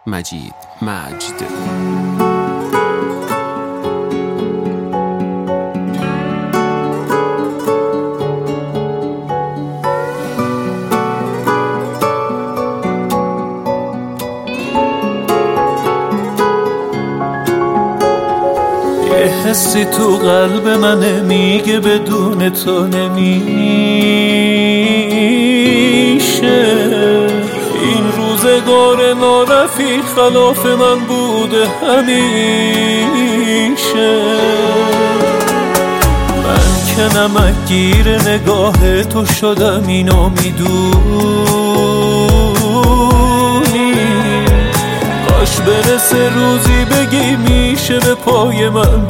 مجید مجد. حسی تو قلب منه میگه بدون تو نمیشه. این روزگار نارفیق خلاف من بوده همیشه. من که نمکگیر نگاه تو شدم اینو میدونی. کاش برسه روزی بگی میشه به پای من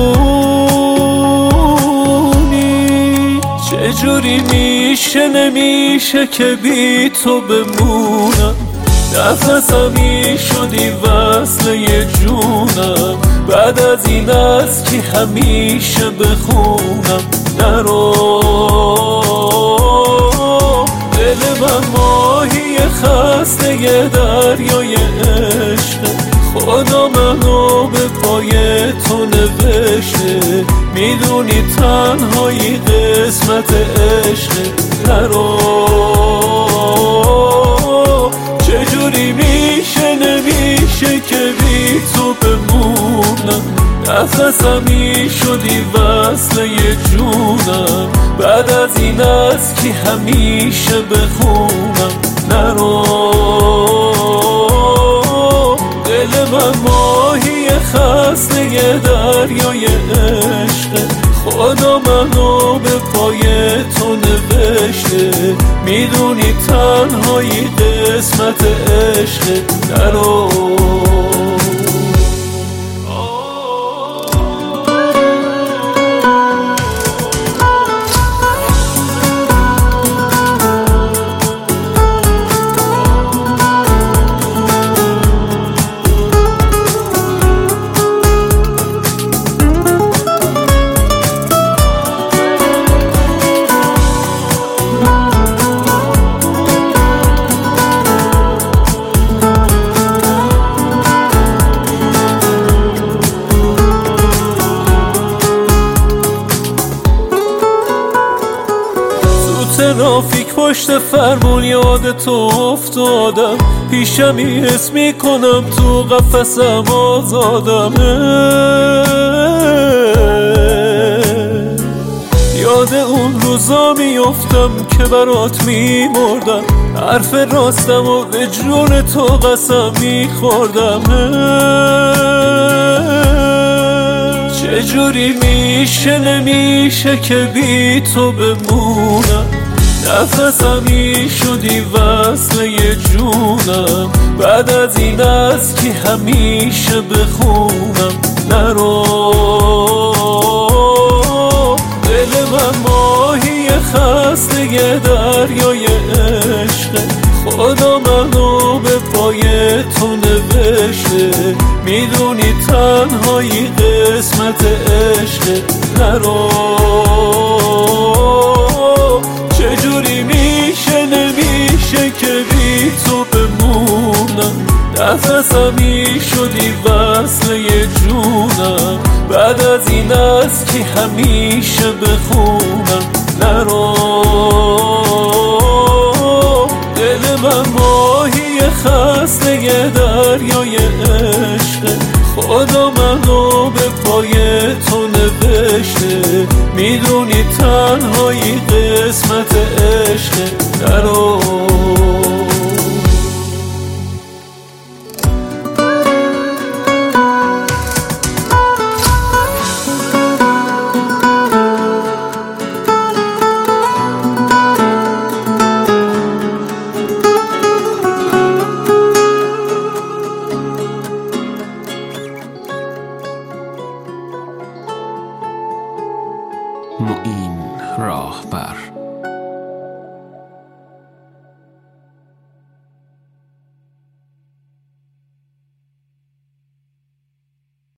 بمونی. چجوری میشه نمیشه که بی تو بمونم. نفسمی شدی وصل یه جونم. بعد از این از که همیشه بخونم. نرو دل من ماهی خسته یه دریای عشق. خدا منو به پای تو نوشته. میدونی تنهایی قسمت عشق. نرو چجوری میشه نمیشه که بی تو بمونم. نفسمی شدی وصل یه جونم. بعد از این از که همیشه بخونم. نرو دل من ماهی خسته یه دریای عشق. خدا منو به پای تو نوشته. میدونی تنهایی قسمت عشق. نرو ترافیک پشت فرمون یاد تو افتادم. پیشمی حس میکنم تو قفسم آزادمه. یاد اون روزا میفتم که برات میمردم. حرف راستم و به جون تو قسم میخوردم. چجوری میشه نمیشه که بی تو بمونم. نفسمی شدی وصل یه جونم. بعد از این از که همیشه بخونم. نرو دل من ماهی خسته یه دریای عشق. خدا منو به پای تو نوشته. میدونی تنهایی قسمت عشق. نرو چجوری میشه نمیشه که بی تو بمونم. نفسمی شدی وصل یه جونم. بعد از این از که همیشه بخونم. نرو دل من ماهی خسته یه دریای عشق. خدا منو به پای تو نوشته. میدونی تنهایی قسمت عشق. نرو معین راهبر.